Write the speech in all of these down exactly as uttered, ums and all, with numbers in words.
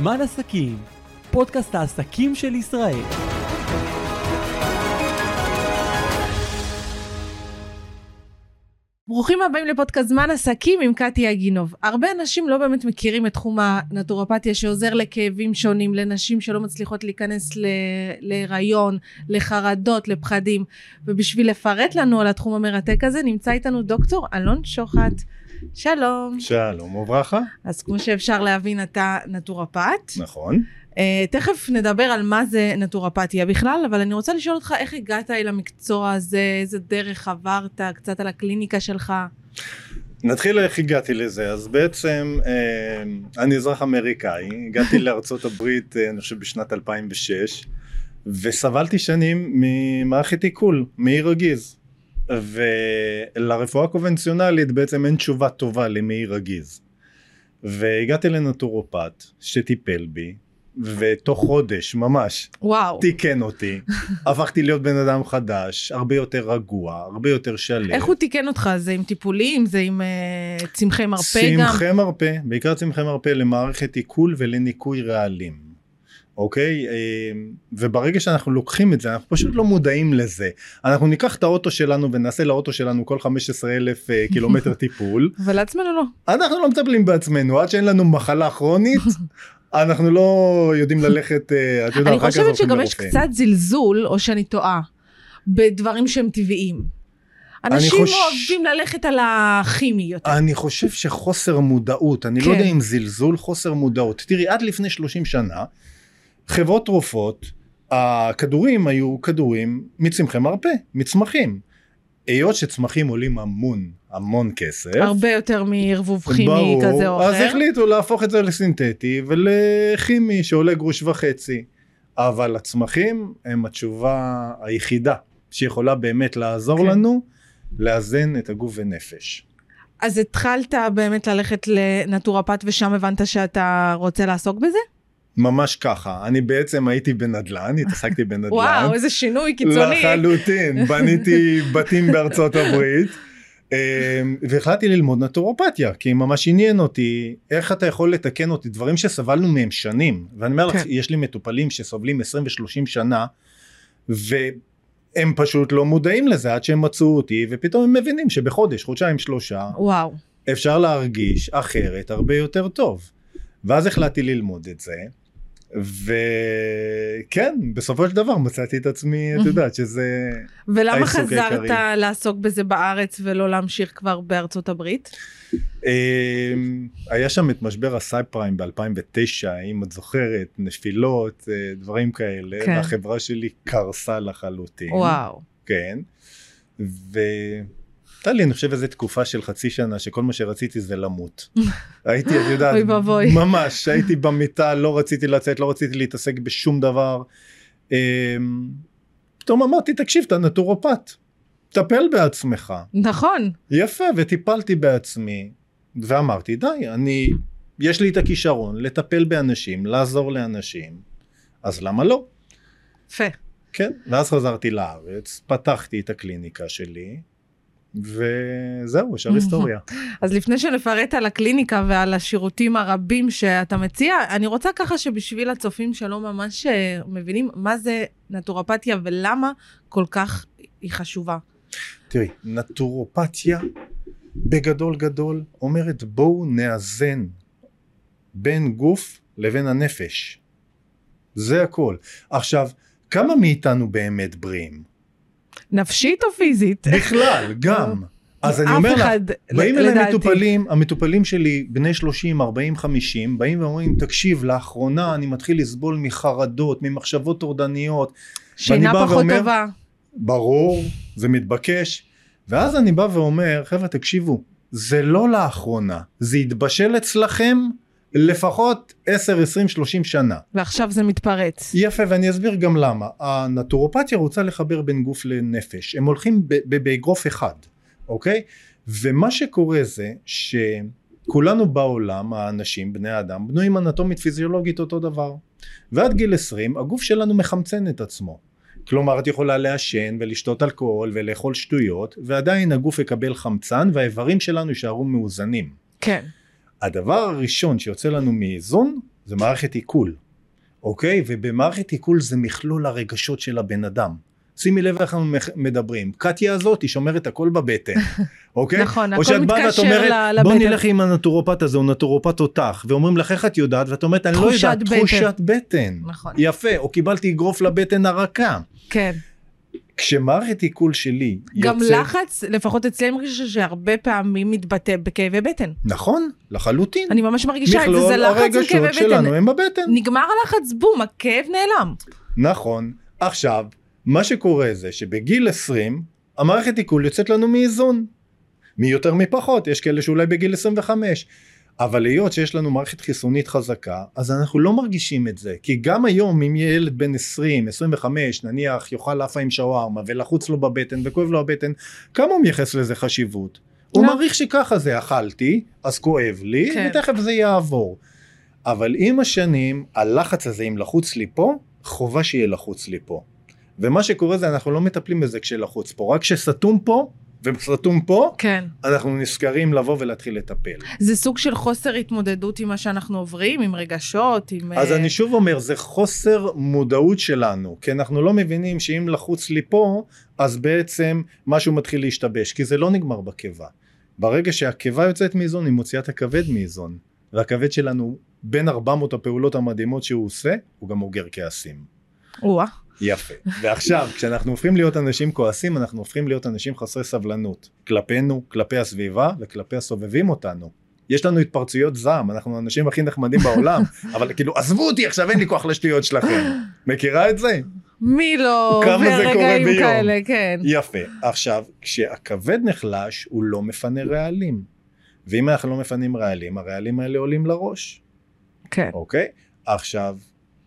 זמן עסקים, פודקאסט העסקים של ישראל. ברוכים הבאים לפודקאסט זמן עסקים עם קטי אגינוב. הרבה אנשים לא באמת מכירים את תחום הנטורופתיה שעוזר לכאבים שונים, לנשים שלא מצליחות להיכנס להיריון, לחרדות, לפחדים. ובשביל לפרט לנו על התחום המרתק הזה נמצא איתנו דוקטור אלון שוחט. שלום. שלום וברכה. אז כמו שאפשר להבין אתה נטורופת. נכון. Uh, תכף נדבר על מה זה נטורופתיה בכלל, אבל אני רוצה לשאול אותך איך הגעת אל המקצוע הזה, איזה דרך עברת, קצת על הקליניקה שלך. נתחיל איך הגעתי לזה. אז בעצם אה, אני אזרח אמריקאי, הגעתי לארצות הברית אה, אני חושב בשנת אלפיים ושש, וסבלתי שנים ממערכת עיכול, מעי רגיז, ולרפואה הקונבנציונלית בעצם אין תשובה טובה למעי רגיז, והגעתי לנטורופת שטיפל בי, ותוך חודש ממש וואו. תיקן אותי, הפכתי להיות בן אדם חדש, הרבה יותר רגוע, הרבה יותר שלם. איך הוא תיקן אותך? זה עם טיפולים? זה עם uh, צמחי מרפא גם? צמחי מרפא, בעיקר צמחי מרפא למערכת עיכול ולניקוי רעלים. אוקיי? וברגע שאנחנו לוקחים את זה, אנחנו פשוט לא מודעים לזה. אנחנו ניקח את האוטו שלנו ונעשה לאוטו שלנו כל חמישה עשר אלף קילומטר טיפול. ולעצמנו לא. אנחנו לא מטפלים בעצמנו, עד שאין לנו מחלה כרונית, אנחנו לא יודעים ללכת, את יודעת, אני חושבת שגם יש קצת זלזול, או שאני טועה, בדברים שהם טבעיים. אנשים חוש... אוהבים ללכת על הכימי יותר. אני חושב שחוסר מודעות, אני כן. לא יודע אם זלזול, חוסר מודעות. תראי, עד לפני שלושים שנה, חברות תרופות, הכדורים היו כדורים מצמחי מרפא, מצמחים. היות שצמחים עולים המון, המון כסף. הרבה יותר מערבוב כימי כזה או אחר. אז החליטו להפוך את זה לסינתטי ולכימי שעולה גרוש וחצי. אבל הצמחים הם התשובה היחידה שיכולה באמת לעזור כן. לנו לאזן את הגוף ונפש. אז התחלת באמת ללכת לנטורופת ושם הבנת שאתה רוצה לעסוק בזה? ממש ככה, אני בעצם הייתי בנדל"ן, התעסקתי בנדל"ן. וואו, איזה שינוי קיצוני. לחלוטין, בניתי בתים בארצות הברית, והחלטתי ללמוד נטורופתיה, כי ממש עניין אותי, איך אתה יכול לתקן אותי, דברים שסבלנו מהם שנים, ואני אומר לך, יש לי מטופלים שסובלים עשרים ושלושים שנה, והם פשוט לא מודעים לזה, עד שהם מצאו אותי, ופתאום הם מבינים שבחודש, חודשיים, שלושה, וואו. אפשר להרגיש אחרת, הרבה יותר טוב. ואז החלטתי ללמוד את זה, וכן, בסופו של דבר מצאתי את עצמי, את יודעת שזה ולמה חזרת לעסוק בזה בארץ ולא להמשיך כבר בארצות הברית? היה שם את משבר הסאב פריים ב-אלפיים ותשע, אם את זוכרת, נפילות, דברים כאלה, והחברה שלי קרסה לחלוטין. וואו. כן, ו... הייתה לי, אני חושב, איזו תקופה של חצי שנה, שכל מה שרציתי זה למות. הייתי, את יודעת, ממש, הייתי במיטה, לא רציתי לצאת, לא רציתי להתעסק בשום דבר. פתאום אמרתי, תקשיב, אתה נטורופת, טפל בעצמך. נכון. יפה, וטיפלתי בעצמי, ואמרתי, די, אני, יש לי את הכישרון, לטפל באנשים, לעזור לאנשים, אז למה לא? יפה. כן, ואז חזרתי לארץ, פתחתי את הקליניקה שלי, וזהו, ישר היסטוריה. אז לפני שנפרט על הקליניקה ועל השירותים הרבים שאתה מציע, אני רוצה ככה שבשביל הצופים שלא ממש מבינים מה זה נטורופתיה ולמה כל כך היא חשובה. תראי, נטורופתיה בגדול גדול אומרת בואו נאזן בין גוף לבין הנפש. זה הכל. עכשיו, כמה מאיתנו באמת בריאים? נפשית או פיזית? בכלל, גם. אז אני אומר לך, באים אליי מטופלים, המטופלים שלי, בני שלושים, ארבעים, חמישים, באים ואומרים, תקשיב, לאחרונה אני מתחיל לסבול מחרדות, ממחשבות טורדניות. שינה פחות טובה. ברור, זה מתבקש. ואז אני בא ואומר, חבר'ה, תקשיבו, זה לא לאחרונה, זה יתבשל אצלכם, לפחות עשר, עשרים, שלושים שנה. ועכשיו זה מתפרץ. יפה, ואני אסביר גם למה. הנטורופתיה רוצה לחבר בין גוף לנפש. הם הולכים באגרוף אחד, אוקיי? ומה שקורה זה שכולנו בעולם, האנשים, בני האדם, בנויים אנטומית פיזיולוגית אותו דבר. ועד גיל עשרים, הגוף שלנו מחמצן את עצמו. כלומר, את יכולה לעשן ולשתות אלכוהול ולאכול שטויות, ועדיין הגוף יקבל חמצן, והאיברים שלנו יישארו מאוזנים. כן. הדבר הראשון שיוצא לנו מאיזון זה מערכת עיכול, אוקיי? ובמערכת עיכול זה מכלול הרגשות של הבן אדם. שימי לב איך אנחנו מדברים, קטיה הזאת היא שומרת הכל בבטן, אוקיי? נכון, הכל מתקשר לבטן. בוא נלך עם הנטורופט הזה, הוא נטורופט אותך, ואומרים לך איך את יודעת, ואת אומרת, אני לא יודעת, תחושת בטן. נכון. יפה, או קיבלתי אגרוף לבטן הרכה. כן. כשמערכת עיכול שלי גם יוצא... לחץ, לפחות אצלי אני מרגישה שהרבה פעמים מתבטא בכאבי בטן. נכון, לחלוטין. אני ממש מרגישה את זה, זה לחץ וכאבי בטן. מכלול הרגשות שלנו הם בבטן. נגמר הלחץ, בום, הכאב נעלם. נכון. עכשיו, מה שקורה זה שבגיל עשרים, המערכת עיכול יוצאת לנו מאיזון. מי יותר מפחות, יש כאלה שאולי בגיל עשרים וחמש. אבל להיות שיש לנו מערכת חיסונית חזקה, אז אנחנו לא מרגישים את זה. כי גם היום, אם יהיה ילד בן עשרים, עשרים וחמש, נניח, יאכל לאפה עם שווארמה, ולחוץ לו בבטן, וכואב לו הבטן, כמה הוא מייחס לזה חשיבות? הוא מעריך שככה זה, אכלתי, אז כואב לי, כן. ותכף זה יעבור. אבל עם השנים, הלחץ הזה, אם לחוץ לי פה, חובה שיהיה לחוץ לי פה. ומה שקורה זה, אנחנו לא מטפלים בזה כשלחוץ פה, רק כשסתום פה, וסתום פה, כן. אנחנו נזכרים לבוא ולהתחיל לטפל. זה סוג של חוסר התמודדות עם מה שאנחנו עוברים, עם רגשות, עם... אז אני שוב אומר, זה חוסר מודעות שלנו, כי אנחנו לא מבינים שאם לחוץ לי פה, אז בעצם משהו מתחיל להשתבש, כי זה לא נגמר בקיבה. ברגע שהקיבה יוצאת מאיזון, היא מוציאה את הכבד מאיזון, והכבד שלנו, בין ארבע מאות הפעולות המדהימות שהוא עושה, הוא גם אוגר כעסים. וואה. יפה. ועכשיו, כשאנחנו הופכים להיות אנשים כועסים, אנחנו הופכים להיות אנשים חסרי סבלנות. כלפינו, כלפי הסביבה וכלפי הסובבים אותנו. יש לנו התפרצויות זעם, אנחנו האנשים הכי נחמדים בעולם, אבל כאילו, עזבו אותי, עכשיו אין לי כוח לשטויות שלכם. מכירה את זה? מי לא? כמה זה קורה ביום. כאלה, כן. יפה. עכשיו, כשהכבד נחלש, הוא לא מפנה רעלים. ואם אנחנו לא מפנים רעלים, הרעלים האלה עולים לראש. כן. אוקיי? עכשיו,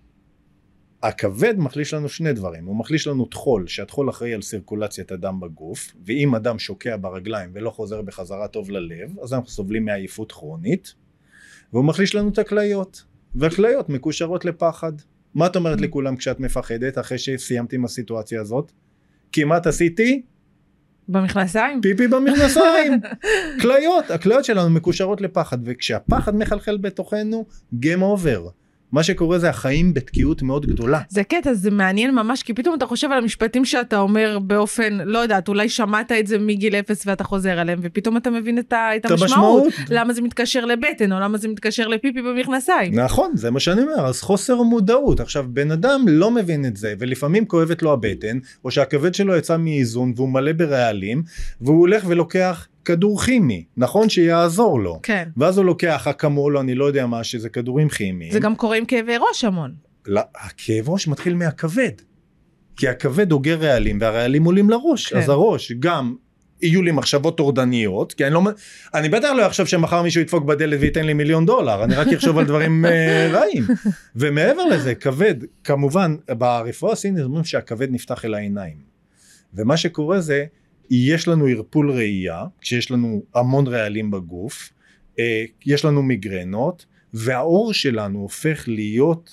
הכבד מחליש לנו שני דברים, הוא מחליש לנו תחול, שהתחול אחראי על סירקולציית הדם בגוף, ואם אדם שוקע ברגליים ולא חוזר בחזרה טוב ללב, אז אנחנו סובלים מעייפות כרונית, והוא מחליש לנו את הכליות, והכליות מקושרות לפחד. מה את אומרת לכולם כשאת מפחדת, אחרי שסיימתי עם הסיטואציה הזאת? כמעט עשיתי? במכנסיים? פיפי במכנסיים. כליות, הכליות שלנו מקושרות לפחד, וכשהפחד מחלחל בתוכנו, game over. מה שקורה זה החיים בתקיעות מאוד גדולה. זה קטע, זה מעניין ממש, כי פתאום אתה חושב על המשפטים שאתה אומר באופן, לא יודעת, אולי שמעת את זה מגיל אפס ואתה חוזר עליהם, ופתאום אתה מבין את, ה, את המשמעות, למה זה מתקשר לבטן, או למה זה מתקשר לפיפי במכנסיים. נכון, זה מה שאני אומר, אז חוסר מודעות. עכשיו, בן אדם לא מבין את זה, ולפעמים כואבת לו הבטן, או שהכבד שלו יצא מאיזון, והוא מלא ברעלים, והוא הולך ולוקח כדור כימי, נכון שיעזור לו. כן. ואז הוא לוקח אקמול, אני לא יודע מה, שזה כדורים כימיים. זה גם קורה עם כאבי ראש המון. לא, הכאב ראש מתחיל מהכבד. כי הכבד אוגר רעלים, והרעלים עולים לראש. כן. אז הראש גם יהיו לי מחשבות טורדניות, כי אני לא, אני בטח לא אחשוב שמחר מישהו ידפוק בדלת וייתן לי מיליון דולר, אני רק אחשוב על דברים רעים. ומעבר לזה, כבד, כמובן, ברפואה הסינית אומרים שהכבד נפתח אל העיניים. ומה שקורה זה, יש לנו ערפול ראייה, כשיש לנו המון רעלים בגוף, יש לנו מיגרנות, והאור שלנו הופך להיות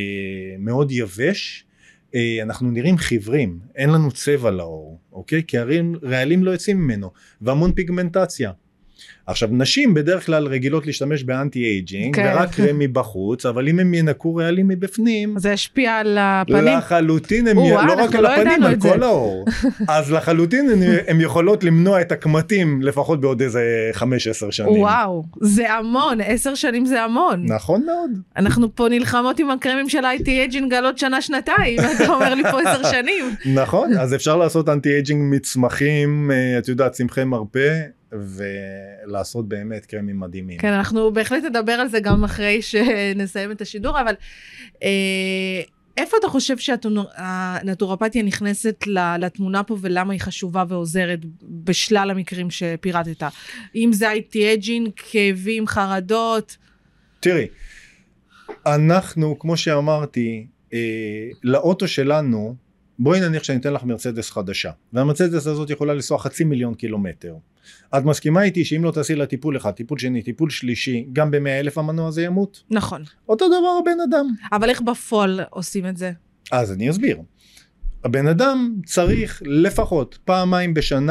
מאוד יבש, אנחנו נראים חיוורים, אין לנו צבע לאור, אוקיי? כי הרעלים לא יוצאים ממנו, והמון פיגמנטציה. עכשיו, נשים בדרך כלל רגילות להשתמש באנטי אייג'ינג, כן. ורק קרם מבחוץ, אבל אם הם ינקו רעלים מבפנים, זה השפיע על הפנים. לחלוטין, הם או, י... אה, לא רק על לא הפנים, על כל זה. האור. אז לחלוטין הם יכולות למנוע את הקמטים, לפחות בעוד איזה חמש עשר שנים. וואו, זה המון, עשר שנים זה המון. נכון מאוד. אנחנו פה נלחמות עם הקרמים של אנטי אייג'ינג על עוד שנה שנתיים, אתה אומר לי פה עשר שנים. נכון, אז אפשר לעשות אנטי אייג'ינג מצמחים, את יודעת, צמחי מרפא, ולעשות באמת קרמים מדהימים. כן, אנחנו בהחלט נדבר על זה גם אחרי שנסיים את השידור, אבל אה, איפה אתה חושב שהנטורופתיה נכנסת לתמונה פה, ולמה היא חשובה ועוזרת בשלל המקרים שפירטת? אם זה אנטי-אייג'ינג, כאבים, חרדות? תראי, אנחנו, כמו שאמרתי, אה, לאוטו שלנו, בואי נניח שאני אתן לך מרצדס חדשה, והמרצדס הזאת יכולה לנסוע חצי מיליון קילומטר. את מסכימה איתי שאם לא תעשי לה טיפול אחד, טיפול שני, טיפול שלישי, גם במאה אלף המנוע זה ימות? נכון. אותו דבר הבן אדם. אבל איך בפועל עושים את זה? אז אני אסביר. הבן אדם צריך לפחות פעמיים בשנה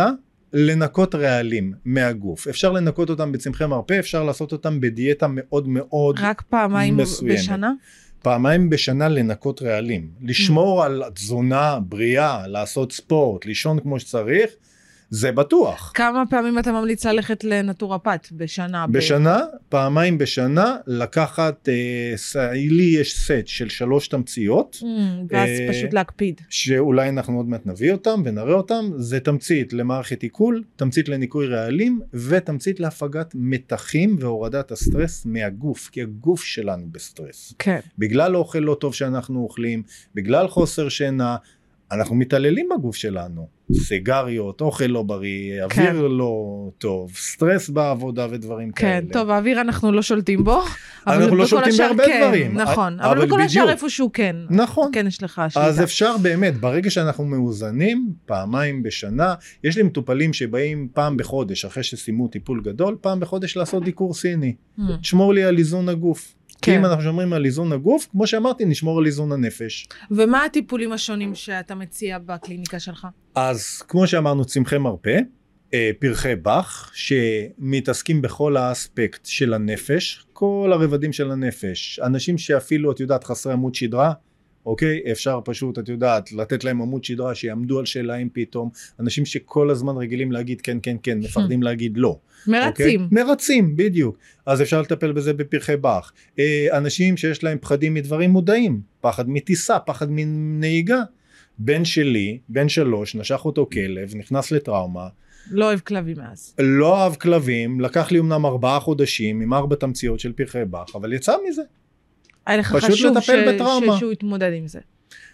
לנקות רעלים מהגוף. אפשר לנקות אותם בצמחי מרפא, אפשר לעשות אותם בדיאטה מאוד מאוד רק פעמיים מסוימת. בשנה? פעמיים בשנה לנקות רעלים. לשמור על תזונה בריאה, לעשות ספורט, לישון כמו שצריך, זה בטוח. כמה פעמים אתה ממליץ ללכת לנטורפט בשנה? בשנה, ב... פעמיים בשנה, לקחת, אה, לי יש סט של שלוש תמציות. Mm, ואז אה, פשוט להקפיד. שאולי אנחנו עוד מעט נביא אותם ונראה אותם. זה תמצית למערכת עיכול, תמצית לניקוי רעלים, ותמצית להפגת מתחים והורדת הסטרס מהגוף, כי הגוף שלנו בסטרס. כן. בגלל האוכל לא טוב שאנחנו אוכלים, בגלל חוסר שינה, אנחנו מתעללים בגוף שלנו. סיגריות, אוכל לא בריא, אוויר כן. לא טוב, סטרס בעבודה ודברים כן, כאלה. כן, טוב, האוויר אנחנו לא שולטים בו. אנחנו לא שולטים בהרבה כן, דברים. נכון, אבל, אבל בכל השאר איפשהו כן. נכון. כן, יש לך שליטה. אז אפשר באמת, ברגע שאנחנו מאוזנים, פעמיים בשנה, יש לי מטופלים שבאים פעם בחודש, אחרי שסיימו טיפול גדול, פעם בחודש לעשות דיקור סיני. Hmm. תשמור לי על איזון הגוף. כי אם אנחנו שומרים על איזון הגוף, כמו שאמרתי, נשמור על איזון הנפש. ומה הטיפולים השונים שאתה מציע בקליניקה שלך? אז כמו שאמרנו, צמחי מרפא, פרחי בח, שמתעסקים בכל האספקט של הנפש, כל הרבדים של הנפש. אנשים שאפילו, את יודעת, חסרי עמוד שדרה, אוקיי? אפשר פשוט, את יודעת, לתת להם עמוד שדרה, שיעמדו על שלהם פתאום. אנשים שכל הזמן רגילים להגיד כן, כן, כן, מפחדים להגיד לא. מרצים. Okay? מרצים, בדיוק. אז אפשר לטפל בזה בפרחי בח. אנשים שיש להם פחדים מדברים מודעים, פחד מטיסה, פחד מנהיגה. בן שלי, בן שלוש, נשך אותו כלב, נכנס לטראומה. לא אוהב כלבים אז. לא אוהב כלבים, לקח לי אמנם ארבעה חודשים, עם ארבע תמציות של פרחי בח, אבל יצא מזה. היה לך חשוב ש... ש... שהוא יתמודד עם זה.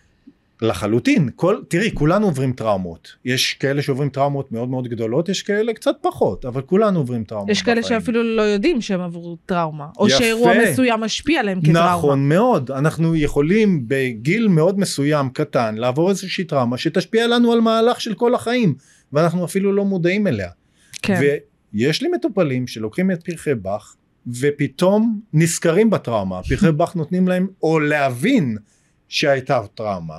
לחלוטין, כל, תראי, כולנו עוברים טראומות. יש כאלה שעוברים טראומות מאוד מאוד גדולות, יש כאלה קצת פחות, אבל כולנו עוברים טראומות. יש כאלה בחיים. שאפילו לא יודעים שהם עברו טראומה, או יפה. שאירוע מסוים משפיע עליהם כטראומה. נכון מאוד, אנחנו יכולים בגיל מאוד מסוים, קטן, לעבור איזושהי טראומה, שתשפיע לנו על מהלך של כל החיים, ואנחנו אפילו לא מודעים אליה. כן. ויש לי מטופלים שלוקחים את פרחי בח, ופתאום נזכרים בטראומה. פרחי בח נותנים להם, או להבין שהייתה טראומה.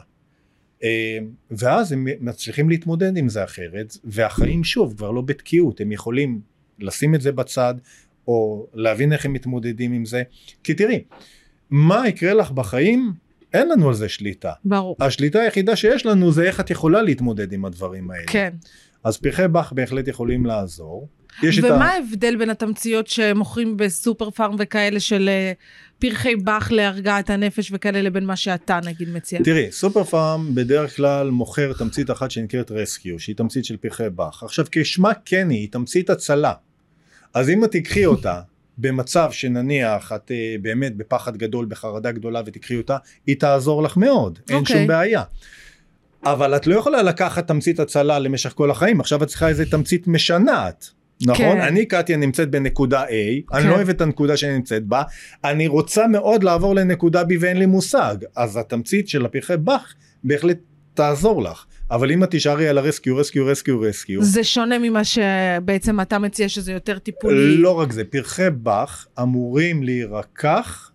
ואז הם מצליחים להתמודד עם זה אחרת, והחיים שוב כבר לא בתקיעות, הם יכולים לשים את זה בצד, או להבין איך הם מתמודדים עם זה, כי תראי, מה יקרה לך בחיים, אין לנו על זה שליטה. ברור. השליטה היחידה שיש לנו זה איך את יכולה להתמודד עם הדברים האלה. כן. אז פרחי בח בהחלט יכולים לעזור. ומה ההבדל בין התמציות שמוכרים בסופר פארם וכאלה של פרחי בח להרגעת הנפש וכאלה לבין מה שאתה נגיד מציע? תראי, סופר פארם בדרך כלל מוכר תמצית אחת שנקראת רסקיו, שהיא תמצית של פרחי בח. עכשיו כשמה כן היא, תמצית הצלה. אז אם את תקחי אותה במצב שנניח את באמת בפחד גדול, בחרדה גדולה ותקחי אותה, היא תעזור לך מאוד, אין okay. שום בעיה. אבל את לא יכולה לקחת תמצית הצלה למשך כל החיים, עכשיו את צריכה איזה תמצית משנעת. נכון? כן. אני קטיה נמצאת בנקודה A, כן. אני לא אוהב את הנקודה שאני נמצאת בה, אני רוצה מאוד לעבור לנקודה B ואין לי מושג, אז התמצית של הפרחי בח בהחלט תעזור לך, אבל אם את תישארי על הרסקיו, רסקיו, רסקיו, רסקיו. זה שונה ממה שבעצם אתה מציע שזה יותר טיפולי. לא רק זה, פרחי בח אמורים להירקח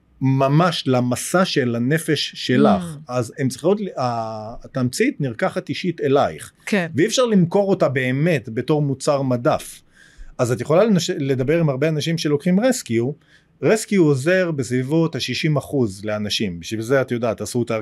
ממש למסע של הנפש שלך, mm. אז הם צריכות, התמצית נרקחת אישית אלייך, כן. ואי אפשר למכור אותה באמת בתור מוצר מדף, אז את יכולה לנש... לדבר עם הרבה אנשים שלוקחים רסקיו, רסקיו עוזר בסביבות ה-שישים אחוז לאנשים, בשביל זה את יודעת, עשו אותה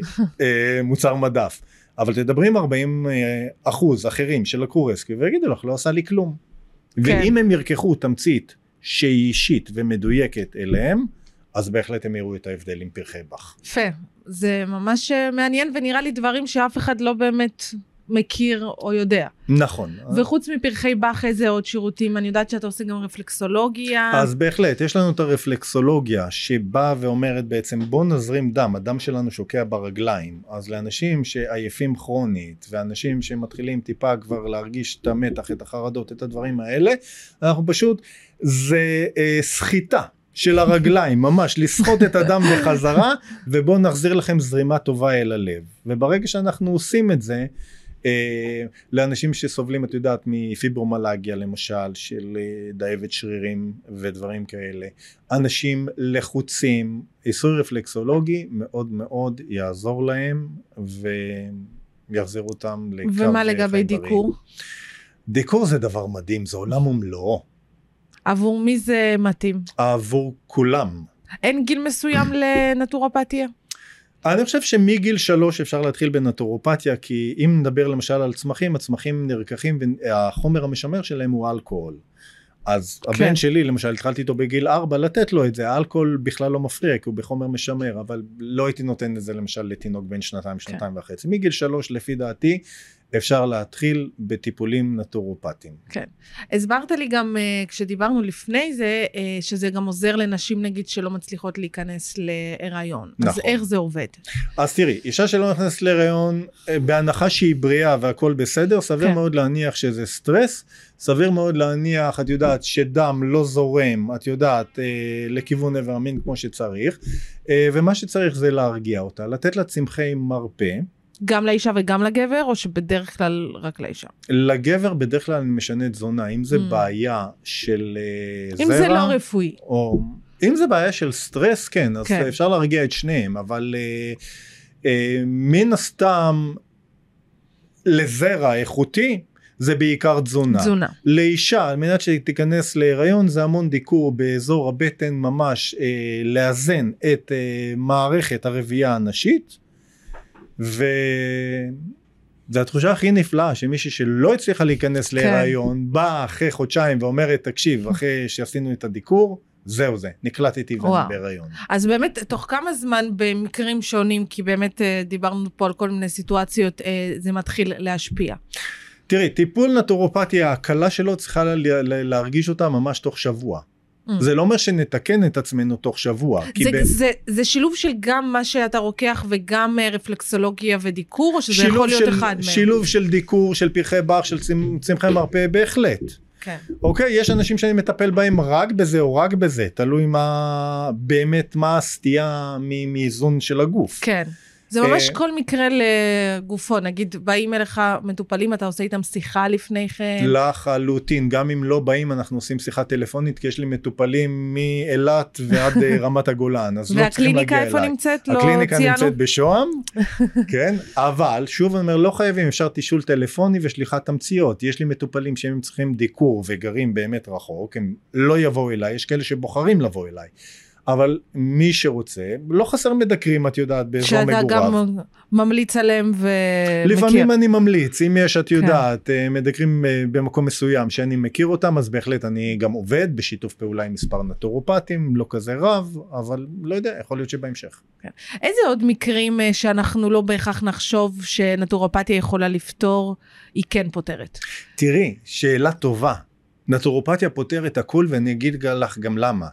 כמוצר מדף, אבל תדברים ארבעים אחוז אחרים שלקחו רסקיו, ויגידו לך, לא עשה לי כלום, כן. ואם הם ירקחו תמצית שהיא אישית ומדויקת אליהם, אז בהחלט הם יראו את ההבדל עם פרחי בח. יפה, זה ממש מעניין ונראה לי דברים שאף אחד לא באמת מכיר או יודע. נכון. וחוץ מפרחי בח איזה עוד שירותים, אני יודעת שאתה עושה גם רפלקסולוגיה. אז בהחלט, יש לנו את הרפלקסולוגיה שבאה ואומרת בעצם בוא נזרים דם, הדם שלנו שוקע ברגליים, אז לאנשים שעייפים כרונית, ואנשים שמתחילים טיפה כבר להרגיש את המתח, את החרדות, את הדברים האלה, אנחנו פשוט, זה אה, סחיטה. של הרגליים, ממש, לסחוט את הדם בחזרה, ובואו נחזיר לכם זרימה טובה אל הלב. וברגע שאנחנו עושים את זה, אה, לאנשים שסובלים, את יודעת, מפיברומלגיה, למשל, של אה, דאבת שרירים ודברים כאלה, אנשים לחוצים, עיסוי רפלקסולוגי מאוד מאוד יעזור להם, ויחזיר אותם לקו. ומה לגבי דיקור? דיקור זה דבר מדהים, זה עולם ומלואו. עבור מי זה מתאים? עבור כולם. אין גיל מסוים לנטורופתיה? אני חושב שמגיל שלוש אפשר להתחיל בנטורופתיה, כי אם נדבר למשל על צמחים, הצמחים נרקחים והחומר המשמר שלהם הוא אלכוהול. אז כן. הבן שלי למשל התחלתי איתו בגיל ארבע לתת לו את זה, האלכוהול בכלל לא מפריע כי הוא בחומר משמר, אבל לא הייתי נותן את זה למשל לתינוק בין שנתיים, שנתיים כן. וחצי. מגיל שלוש לפי דעתי אפשר להתחיל בטיפולים נטורופטיים. כן. הסברת לי גם כשדיברנו לפני זה, שזה גם עוזר לנשים נגיד שלא מצליחות להיכנס להיריון. נכון. אז איך זה עובד? אז תראי, אישה שלא נכנסת להיריון, בהנחה שהיא בריאה והכל בסדר, סביר כן. מאוד להניח שזה סטרס, סביר מאוד להניח, את יודעת, שדם לא זורם, את יודעת, לכיוון עבר המין כמו שצריך, ומה שצריך זה להרגיע אותה, לתת לה צמחי מרפא, גם לאישה וגם לגבר, או שבדרך כלל רק לאישה? לגבר בדרך כלל אני משנה תזונה, אם זה mm. בעיה של uh, אם זרע, זה לא רפואי. או אם זה בעיה של סטרס, כן, אז כן. אפשר להרגיע את שניהם, אבל uh, uh, מן הסתם לזרע איכותי, זה בעיקר תזונה. תזונה. לאישה, על מנת שתיכנס להיריון, זה המון דיקור באזור הבטן ממש, אה, לאזן את אה, מערכת הרבייה הנשית, וזו התחושה הכי נפלאה, שמישהי שלא הצליחה להיכנס כן. להיריון, באה אחרי חודשיים ואומרת, תקשיב, אחרי שעשינו את הדיקור, זהו זה, נקלטתי ואני בהיריון. אז באמת, תוך כמה זמן במקרים שונים, כי באמת דיברנו פה על כל מיני סיטואציות, זה מתחיל להשפיע. תראי, טיפול נטורופתיה, הקלה שלו צריכה להרגיש אותה ממש תוך שבוע. Mm. זה לא אומר שנתקן את עצמנו תוך שבוע. זה, ב... זה, זה שילוב של גם מה שאתה רוקח וגם רפלקסולוגיה ודיקור, או שזה יכול להיות של, אחד מהם? שילוב של דיקור, של פרחי בר, של צמחי מרפא, בהחלט. כן. אוקיי, יש אנשים שאני מטפל בהם רק בזה או רק בזה, תלוי מה, באמת מה הסטייה מאיזון של הגוף. כן. זה ממש כל מקרה לגופו, נגיד באים אליך מטופלים, אתה עושה איתם שיחה לפני כן? לחלוטין, גם אם לא באים אנחנו עושים שיחה טלפונית, כי יש לי מטופלים מאילת ועד רמת הגולן, אז לא צריכים להגיע אליי. והקליניקה איפה נמצאת? הקליניקה נמצאת בשוהם, כן, אבל שוב אני אומר, לא חייבים, אפשר תישול טלפוני ושליחת תמציות, יש לי מטופלים שהם צריכים דיקור וגרים באמת רחוק, הם לא יבואו אליי, יש כאלה שבוחרים לבוא אליי. אבל מי שרוצה, לא חסר מדקרים, את יודעת, באזור מגוריו. שאתה גם ממליץ עליהם ומכיר. לפעמים אני ממליץ, אם יש, את יודעת, כן. מדקרים במקום מסוים שאני מכיר אותם, אז בהחלט אני גם עובד בשיתוף פעולה עם מספר נטורופטים, לא כזה רב, אבל לא יודע, יכול להיות שבהמשך. כן. איזה עוד מקרים שאנחנו לא בהכרח נחשוב שנטורופתיה יכולה לפתור, היא כן פותרת? תראי, שאלה טובה. נטורופתיה פותרת הכל, ואני אגיד לך גם למה.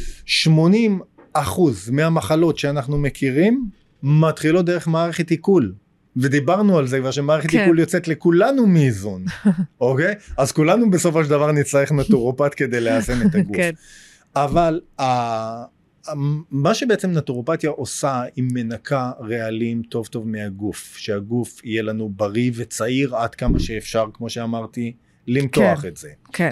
שמונים אחוז מהמחלות שאנחנו מכירים, מתחילות דרך מערכת עיכול. ודיברנו על זה כבר שמערכת כן. עיכול יוצאת לכולנו מאיזון. אוקיי? אז כולנו בסופו של דבר נצטרך נטורופת כדי לאזן את הגוף. כן. אבל ה... מה שבעצם נטורופתיה עושה, היא מנקה רעלים טוב טוב מהגוף. שהגוף יהיה לנו בריא וצעיר עד כמה שאפשר, כמו שאמרתי, למתוח כן, את זה. כן.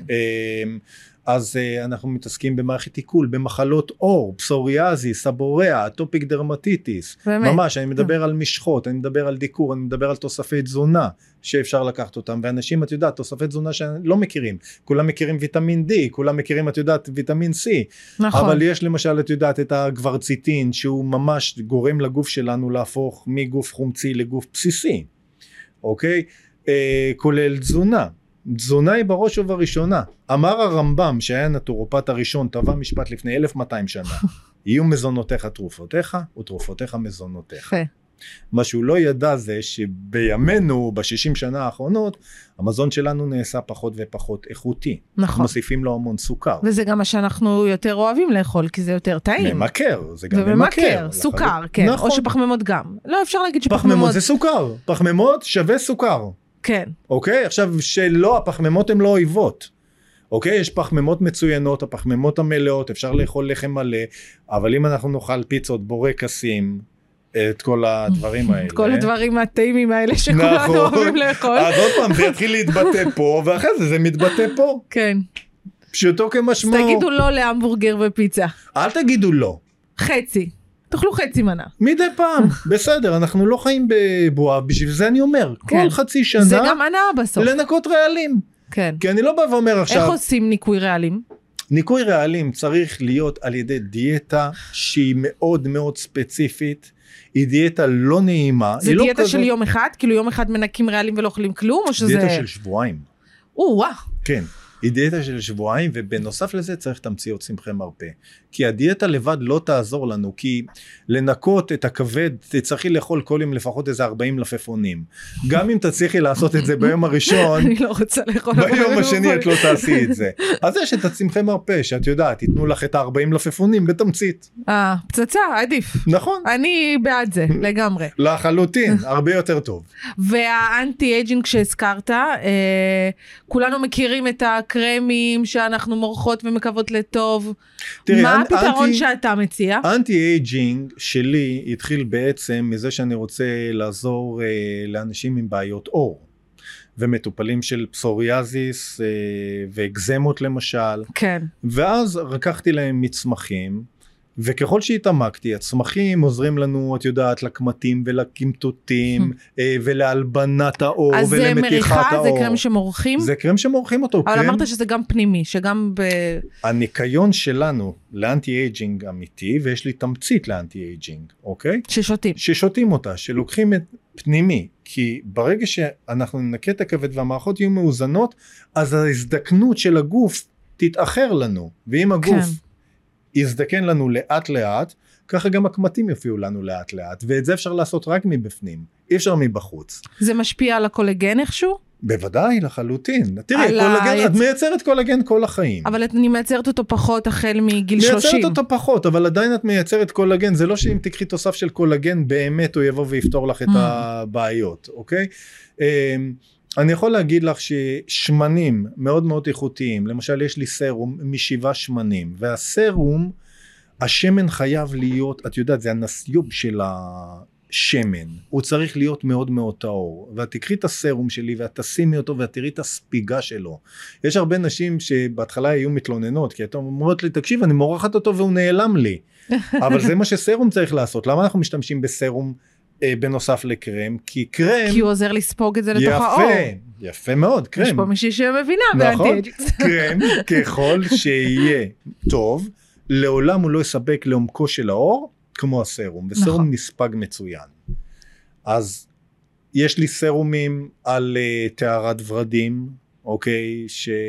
אז אנחנו מתעסקים במערכת עיכול, במחלות אור, פסוריאזיס, סבוריאה, אטופיק דרמטיטיס. באמת? ממש, אני מדבר על משחות, אני מדבר על דיקור, אני מדבר על תוספי תזונה שאפשר לקחת אותם, ואנשים, את יודעת, תוספי תזונה שלא מכירים. כולם מכירים ויטמין D, כולם מכירים, את יודעת, ויטמין C. נכון. אבל יש למשל, את יודעת, את הגוורציטין, שהוא ממש גורם לגוף שלנו להפוך מגוף חומצי לגוף בסיסי. אוקיי? אה, כולל תזונה. תזונה היא בראש ובראשונה. אמר הרמב"ם שהיה נטורופט הראשון, טבע משפט לפני אלף מאתיים שנה, יהיו מזונותיך תרופותיך ותרופותיך מזונותיך. מה שהוא לא ידע זה שבימינו, בשישים שנה האחרונות, המזון שלנו נעשה פחות ופחות איכותי. נכון. מוסיפים לו המון סוכר. וזה גם מה שאנחנו יותר אוהבים לאכול, כי זה יותר טעים. ממכר, זה גם ממכר. וממכר, סוכר, כן. נכון. או שפחמימות גם. לא אפשר להגיד שפחמימות... פחמימות זה סוכר. פחמימות שווה סוכר. כן. אוקיי? עכשיו שלא, הפחמימות הן לא אויבות. אוקיי? יש פחמימות מצוינות, הפחמימות המלאות, אפשר לאכול לחם מלא, אבל אם אנחנו נאכל פיצות, בורקסים, את כל הדברים האלה. את כל הדברים הטעימים האלה שכולנו אוהבים לאכול. אז עוד פעם, זה התחיל להתבטא פה, ואחרי זה זה מתבטא פה. כן. פשוטו כמשמעו. אז תגידו לא להמבורגר ופיצה. אל תגידו לא. חצי. תאכלו חצי מנה. מדי פעם, בסדר, אנחנו לא חיים בבועה, בשביל זה אני אומר, כל חצי שנה, זה גם ענה בסוף. לנקות רעלים. כן. כי אני לא בא ואומר עכשיו... איך עושים ניקוי רעלים? ניקוי רעלים צריך להיות על ידי דיאטה שהיא מאוד מאוד ספציפית, היא דיאטה לא נעימה. זה דיאטה לא של כזה... יום אחד? כאילו יום אחד מנקים רעלים ולא אוכלים כלום? או שזה... דיאטה של שבועיים. או, וואו. כן. היא דיאטה של שבועיים, ובנוסף לזה צריך תמציות צמחי מרפא. כי הדיאטה לבד לא תעזור לנו, כי לנקות את הכבד, תצטרכי לאכול כל יום לפחות איזה ארבעים לפפונים. גם אם תצליחי לעשות את זה ביום הראשון, אני לא רוצה לאכול. ביום השני את לא תעשי את זה. אז יש את הצמחי מרפא, שאת יודעת, תיתנו לך את ה-ארבעים לפפונים בתמצית. אה, פצצה, עדיף. נכון. אני בעד זה, לגמרי. לחלוטין, הרבה יותר טוב. והאנטי אייג'ינג שהזכרת, אה, כולנו מכירים את הקרמים שאנחנו מורחות ומקוות לטוב. תראי, מה אנ- הפתרון אנטי- שאתה מציע? אנטי אייג'ינג שלי התחיל בעצם מזה שאני רוצה לעזור אה, לאנשים עם בעיות עור. ומטופלים של פסוריאזיס אה, ואקזמות למשל. כן. ואז לקחתי להם מצמחים, וככל שהתעמקתי, הצמחים עוזרים לנו, את יודעת, לקמטים ולקמטוטים, אה, ולהלבנת האור אז זה ולמתיחת מריחה, זה האור. קרם שמורחים? זה קרם שמורחים אותו, אבל קרם. אמרת שזה גם פנימי, שגם ב... הניקיון שלנו לאנטי אייג'ינג אמיתי, ויש לי תמצית לאנטי אייג'ינג, אוקיי? ששותים. ששותים אותה, שלוקחים את פנימי, כי ברגע שאנחנו ננקה את הכבד והמערכות יהיו מאוזנות, אז ההזדקנות של הגוף תתאחר לנו, ואם הגוף כן. יזדקן לנו לאט לאט, ככה גם הקמטים יופיעו לנו לאט לאט, ואת זה אפשר לעשות רק מבפנים, אי אפשר מבחוץ. זה משפיע על הקולגן איכשהו? בוודאי, לחלוטין. תראי, על קולגן, ה- את מייצרת קולגן כל החיים. אבל אני מייצרת אותו פחות החל מגיל שלושים. מייצרת אותו פחות, אבל עדיין את מייצרת קולגן, זה לא שאם תקחי תוסף של קולגן, באמת הוא יבוא ויפתור לך את Mm. הבעיות, אוקיי? אמ, אני יכול להגיד לך ששמנים מאוד מאוד איכותיים, למשל יש לי סרום משבעה שמנים, והסרום, השמן חייב להיות, את יודעת, זה הנסיוב של השמן, הוא צריך להיות מאוד מאוד טהור, ואת תקחי את הסרום שלי ואת תשימי אותו ואת תראי את הספיגה שלו. יש הרבה נשים שבהתחלה היו מתלוננות, כי אתם אומרות לי, תקשיב, אני מורחת אותו והוא נעלם לי, אבל זה מה שסרום צריך לעשות. למה אנחנו משתמשים בסרום אה, בנוסף לקרם? כי קרם... כי הוא עוזר לספוג את זה לתוך האור. יפה, יפה מאוד, קרם. יש פה מישהי שמבינה נכון, באנטי-אייג'ינג. קרם ככל שיהיה טוב, לעולם הוא לא יספק לעומקו של האור, כמו הסרום, וסרום נכון. נספג מצוין. אז יש לי סרומים על uh, טהרת ורדים, אוקיי,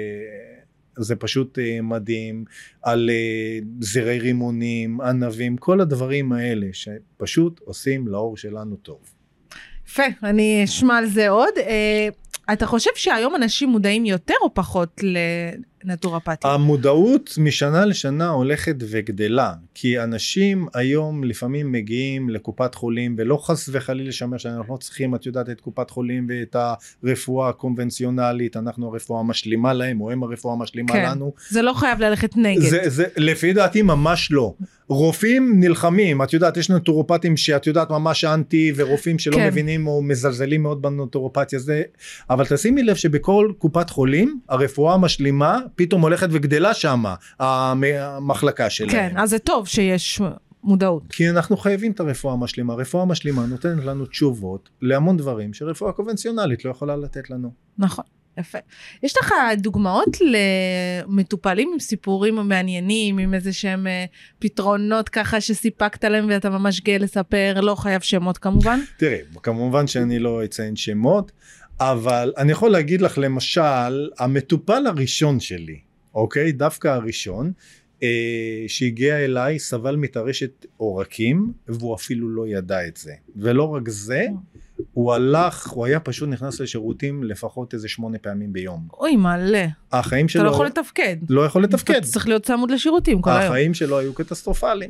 שזה פשוט uh, מדהים, על uh, זרי רימונים, ענבים, כל הדברים האלה שפשוט עושים לאור שלנו טוב. יפה, אני אשמע על זה עוד. אה, אתה חושב שהיום אנשים מודעים יותר או פחות לנטורפתיה? המודעות משנה לשנה הולכת וגדלה, כי אנשים היום לפעמים מגיעים לקופת חולים, ולא חס וחלילה לשמר שאנחנו לא צריכים, את יודעת, את קופת חולים ואת הרפואה הקונבנציונלית, אנחנו הרפואה משלימה להם, או הם הרפואה משלימה כן. לנו. זה לא חייב ללכת נגד. זה, זה, לפי דעתי ממש לא. רופאים נלחמים, את יודעת, יש נטורופטים שאת יודעת ממש אנטי, ורופאים שלא כן. מבינים או מזלזלים מאוד בנטורופתיה זה, אבל תשימי לב שבכל קופת חולים, הרפואה המשלימה פתאום הולכת וגדלה שם, המחלקה שלהם. כן, אז זה טוב שיש מודעות. כי אנחנו חייבים את הרפואה המשלימה, הרפואה המשלימה נותנת לנו תשובות להמון דברים שרפואה קונבנציונלית לא יכולה לתת לנו. נכון. יפה. יש לך דוגמאות למטופלים עם סיפורים מעניינים, עם איזה שהם פתרונות ככה שסיפקת להם ואתה ממש גאה לספר, לא חייב שמות כמובן? תראי, כמובן שאני לא אציין שמות, אבל אני יכול להגיד לך למשל, המטופל הראשון שלי, אוקיי, דווקא הראשון, אה, שהגיע אליי סבל מתרשת עורקים, והוא אפילו לא ידע את זה. ולא רק זה, הוא הלך, הוא היה פשוט נכנס לשירותים לפחות איזה שמונה פעמים ביום. אוי, מלא. החיים שלו... אתה לא יכול לתפקד. לא יכול לתפקד. אתה צריך להיות צמוד לשירותים כל היום. החיים שלו היו קטסטרופליים.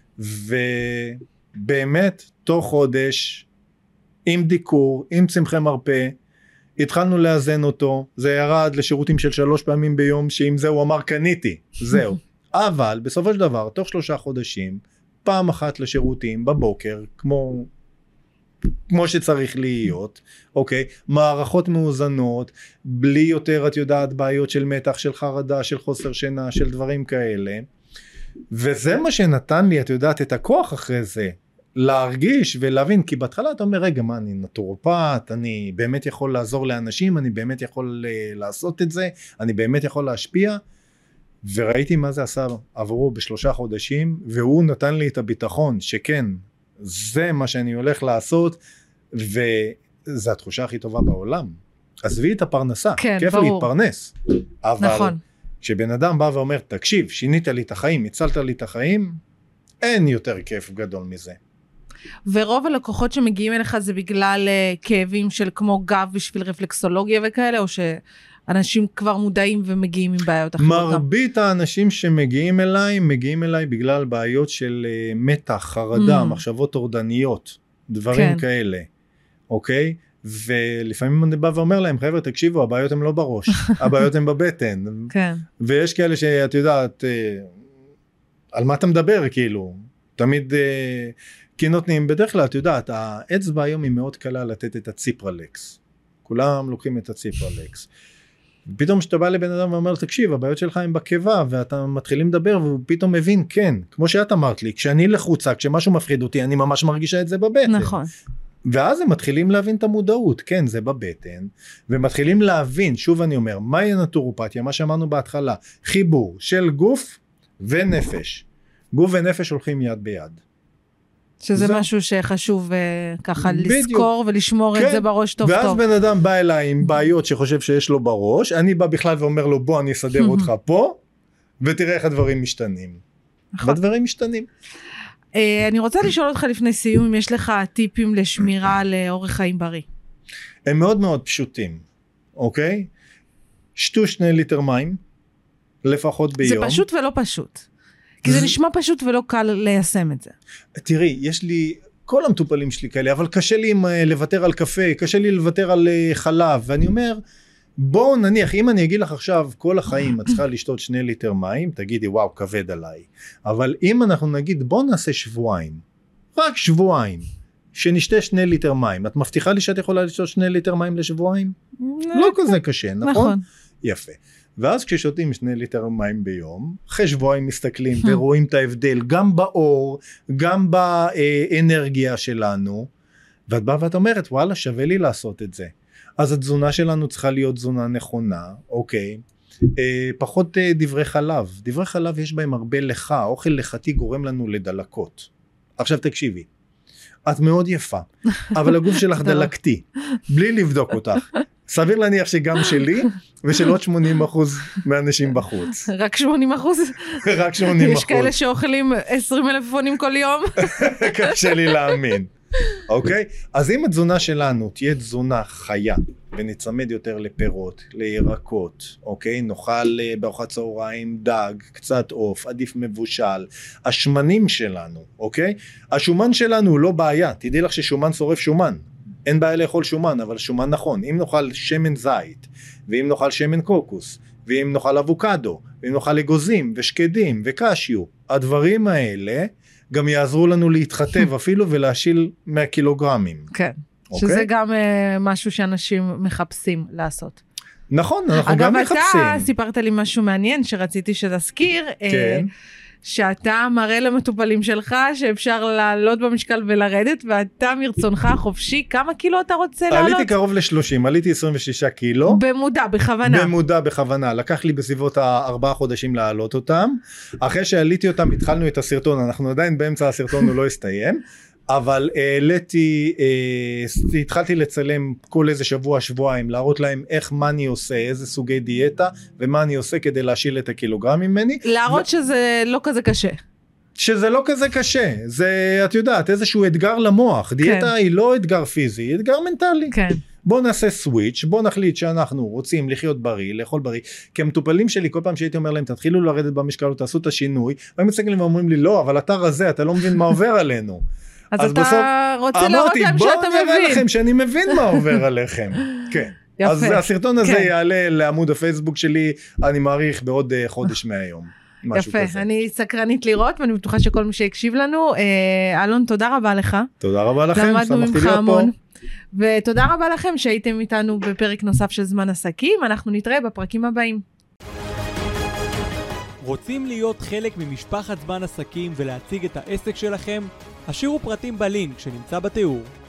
ובאמת, תוך חודש, עם דיקור, עם צמחי מרפא, התחלנו לאזן אותו, זה ירד לשירותים של שלוש פעמים ביום, שעם זה הוא אמר קניתי, זהו. אבל בסופו של דבר, תוך שלושה חודשים, פעם אחת לשירותים בבוקר, כמו... כמו שצריך להיות, אוקיי, מערכות מאוזנות, בלי יותר, את יודעת, בעיות של מתח, של חרדה, של חוסר שינה, של דברים כאלה, וזה מה שנתן לי, את יודעת, את הכוח אחרי זה, להרגיש ולהבין, כי בהתחלה אתה אומר, רגע, מה, אני נטורופט, אני באמת יכול לעזור לאנשים, אני באמת יכול לעשות את זה, אני באמת יכול להשפיע, וראיתי מה זה עשה עבורו בשלושה חודשים, והוא נתן לי את הביטחון, שכן, זה מה שאני הולך לעשות, וזו התחושה הכי טובה בעולם. עזבי את הפרנסה, כן, כיף ברור. להתפרנס, אבל נכון. כשבן אדם בא ואומר, תקשיב, שינית לי את החיים, הצלת לי את החיים, אין יותר כיף גדול מזה. ורוב הלקוחות שמגיעים אליך זה בגלל uh, כאבים של כמו גב בשביל רפלקסולוגיה וכאלה, או שאנשים כבר מודעים ומגיעים עם בעיות אחרות? מרבית האנשים שמגיעים אליי, מגיעים אליי בגלל בעיות של uh, מתח, חרדה, mm. מחשבות טורדניות, דברים כן. כאלה, אוקיי? ולפעמים אני בא ואומר להם, חבר'ה, תקשיבו, הבעיות הן לא בראש, הבעיות הן בבטן. כן. ויש כאלה שאת יודעת, על מה אתה מדבר, כאילו, תמיד, כי נותנים, בדרך כלל, את יודעת, האצבע היום היא מאוד קלה לתת את הציפרלקס. כולם לוקחים את הציפרלקס. פתאום שאתה בא לבן אדם ואומר, תקשיב, הבעיות שלך הן בקיבה, ואתה מתחילים לדבר, והוא פתאום מבין, כן, כמו שאת אמרת לי, כשאני לחוצה, כשמשהו מפחיד אותי, אני ממש מרגישה את זה בבטן. נכון. ואז הם מתחילים להבין את המודעות, כן, זה בבטן, ומתחילים להבין, שוב אני אומר, מהי הנטורופתיה, מה שאמרנו בהתחלה, חיבור של גוף ונפש. גוף ונפש הולכים יד ביד. שזה זה... משהו שחשוב uh, ככה בדיוק. לזכור ולשמור כן. את זה בראש טוב ואז טוב. ואז בן אדם בא אליי עם בעיות שחושב שיש לו בראש, אני בא בכלל ואומר לו, בוא אני אסדר אותך פה, ותראה איך הדברים משתנים. נכון. והדברים משתנים. אני רוצה לשאול אותך לפני סיום, אם יש לך טיפים לשמירה לאורח חיים בריא. הם מאוד מאוד פשוטים, אוקיי? שתו שני ליטר מים, לפחות ביום. זה פשוט ולא פשוט. כי זה נשמע פשוט ולא קל ליישם את זה. תראי, יש לי, כל המטופלים שלי כאלה, אבל קשה לי לוותר על קפה, קשה לי לוותר על חלב, ואני אומר, בואו נניח, אם אני אגיד לך עכשיו, כל החיים את צריכה לשתות שני ליטר מים, תגידי, וואו, כבד עליי. אבל אם אנחנו נגיד, בואו נעשה שבועיים, רק שבועיים, שנשתה שני ליטר מים, את מבטיחה לי שאת יכולה לשתות שני ליטר מים לשבועיים? לא כזה קשה, נכון? נכון. יפה. ואז כששותים שני ליטר מים ביום, אחרי שבועיים מסתכלים ורואים את ההבדל, גם באור, גם באנרגיה שלנו, ואת באה ואת אומרת, וואלה, שווה לי לעשות את זה. אז התזונה שלנו צריכה להיות תזונה נכונה, אוקיי, אה, פחות אה, דברי חלב, דברי חלב יש בהם הרבה לחה, אוכל לחתי גורם לנו לדלקות. עכשיו תקשיבי, את מאוד יפה, אבל הגוף שלך דלקתי, בלי לבדוק אותך, סביר להניח שגם שלי, ושל עוד שמונים אחוז מהאנשים בחוץ. רק שמונים אחוז? רק שמונים אחוז. יש כאלה שאוכלים עשרים מלפפונים כל יום? קשה לי להאמין. אוקיי? אז אם התזונה שלנו תהיה תזונה חיה, ונצמד יותר לפירות, לירקות, אוקיי? נאכל בארוחת צהריים דג, קצת עוף, עדיף מבושל, השמנים שלנו, אוקיי? השומן שלנו הוא לא בעיה, תדעי לך ששומן שורף שומן, אין בעיה לאכול שומן, אבל שומן נכון, אם נאכל שמן זית, ואם נאכל שמן קוקוס, ואם נאכל אבוקדו, ואם נאכל אגוזים ושקדים וקשיו, הדברים האלה גם יעזרו לנו להתחתב אפילו ולהשיל מהקילוגרמים. כן, okay? שזה גם uh, משהו שאנשים מחפשים לעשות. נכון, אנחנו גם מחפשים. אגב, אתה סיפרת לי משהו מעניין שרציתי שתזכיר, כן. uh, שאתה מראה למטופלים שלך שאפשר לעלות במשקל ולרדת, ואתה מרצונך חופשי, כמה קילו אתה רוצה לעלות? עליתי קרוב ל-שלושים, עליתי עשרים ושישה קילו. במודע, בכוונה. במודע, בכוונה. לקח לי בסביבות הארבעה חודשים לעלות אותם. אחרי שעליתי אותם, התחלנו את הסרטון, אנחנו עדיין באמצע הסרטון, הוא לא הסתיים. אבל העליתי, אה, התחלתי לצלם כל איזה שבוע, שבועיים, להראות להם איך, מה אני עושה, איזה סוגי דיאטה, ומה אני עושה כדי להשיל את הקילוגרם ממני. להראות ו... שזה לא כזה קשה. שזה לא כזה קשה, זה, את יודעת, איזשהו אתגר למוח. דיאטה כן. היא לא אתגר פיזי, היא אתגר מנטלי. כן. בוא נעשה סוויץ', בוא נחליט שאנחנו רוצים לחיות בריא, לאכול בריא, כי המטופלים שלי, כל פעם שהייתי אומר להם, תתחילו לרדת במשקל, תעשו את השינוי, והם מסתכלים ואומרים לי, לא, אבל אתה רזה, אתה לא מבין מה עובר עלינו. אז, אז אתה בסוף, רוצה להראות להם שאתה מבין. בואו נראה לכם שאני מבין מה עובר עליכם. כן. יפה. אז הסרטון הזה כן. יעלה לעמוד הפייסבוק שלי, אני מעריך בעוד חודש מהיום. יפה, כזה. אני סקרנית לראות, ואני בטוחה שכל מי שהקשיב לנו. אלון, תודה רבה לך. תודה רבה לכם, שמחתי להיות פה. ותודה רבה לכם שהייתם איתנו בפרק נוסף של זמן עסקים, אנחנו נתראה בפרקים הבאים. רוצים להיות חלק ממשפחת זמן עסקים ולהציג את העסק שלכם? השאירו פרטים בלינק שנמצא בתיאור.